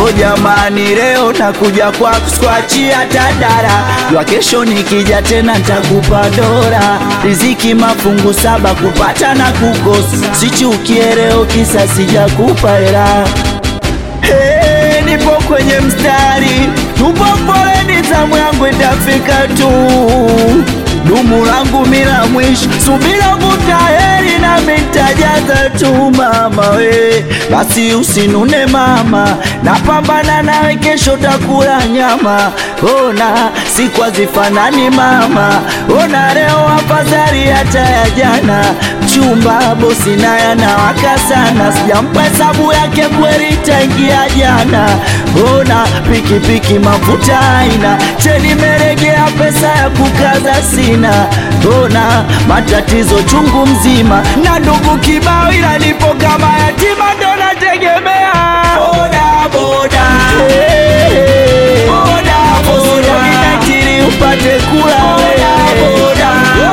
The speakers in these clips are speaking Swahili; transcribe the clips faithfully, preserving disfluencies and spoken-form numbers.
O jamani, leo nakuja kwa kuskwachia tadara, jua kesho nikija tena ntakupa dora. Riziki mafungu saba, kupata na kukosa, sichukie leo kisa sijakupa hela. Hey, nipo kwenye mstari, tupo foleni, zamu yangu itafika tu. Dumu langu mila mwisho, subira vuta heri na mitajaza tu mama we. Basi usinune mama, napambana nawe kesho takula nyama. Ona siku hazifanani mama, ona leo afadhali hata ya jana. Chumba bosi naye anawaka sana, sijampa hesabu yake kweli tangia jana. Ona pikipiki mafuta haina, cheni meregea pesa ya kukaza sina. Ona matatizo chungu mzima, na ndugu kibao ila nipo kama yatima ndo nategemea. Boda boda, hey, boda boda, ninatiri upate kula. Boda boda,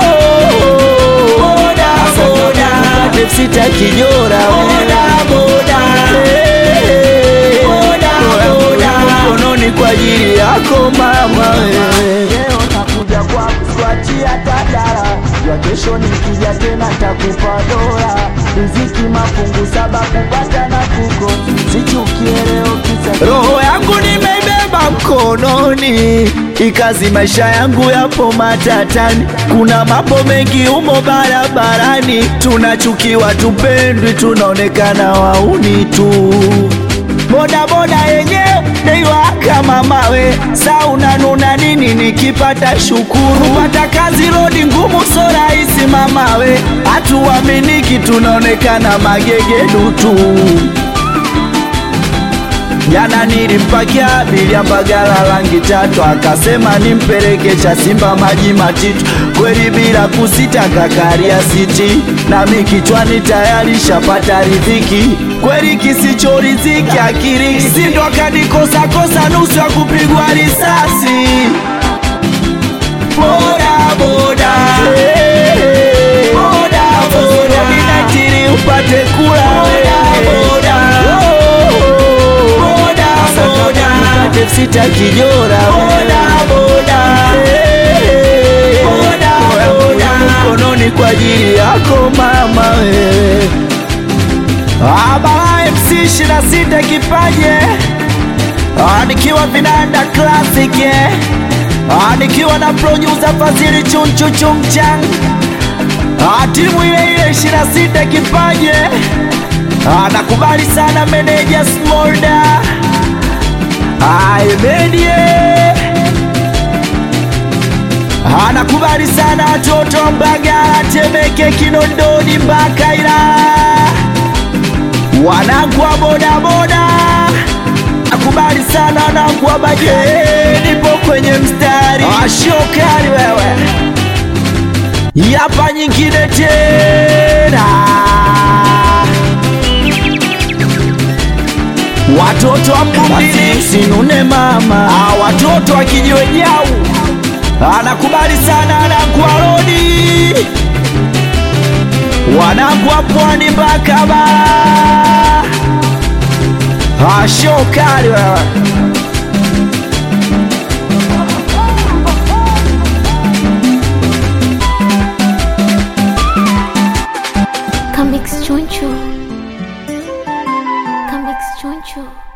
boda boda, sita kijora. Boda boda, hey, boda boda, mkononi kwa ajili yako mama. Leo nakuja kwa kuswachia tadara, ya kesho nikija tena takupa dola. Riziki mafungu saba, kupata na kuko, sichukie leo kisa. Roho yangu nimeibeba mkononi, ikazi maisha yangu yapo matatani. Kuna mambo mengi umo barabarani, tunachukiwa tupendwi, tunaonekana wauni tu. Boda boda yenyewe deiwa kama mawe, sa unanuna nini nikipata shukuru. Pata kazi rodi ngumu so rahisi mamawe, hatuaminiki tunaonekana magegedu tu. Jana nilimpakia abiria Mbagala rangi tatu, akasema nimpeleke cha Simba maji matitu. Kweli bila kusita kakaria siti, nami kichwani tayari shapata riziki. Kweli kisicho riziki akiri, sindo akanikosa kosa nusu ya kupigwa risasi. Boda boda, hey, boda boda, ninatiri upate kula. Boda boda, sita kijora. Boda boda, hey, boda boda, mkononi kwa ajili yako mama we. Abala M C ishirini na sita kipaje, nikiwa vinanda classic, nikiwa na producer Fazili chunchu chumchang. Timu ile ile ishirini na sita kipaje, nakubali sana meneja Smolda. Ay medie, anakubali sana watoto Mbagala, Temeke, Kinondoni mpaka Ila. Wanangu wa boda boda, nakubali sana wanangu wa baje. Nipo kwenye mstari, ashokari wewe, yapa nyingine tena. Watoto wa Mbumbini usinune mama, watoto wa Kijiwe Jau, anakubali sana wanangu wa Rodi, wanangu wa Pwani mpaka Bara. Ashokari wewe. Comics Choncho, Comics Choncho.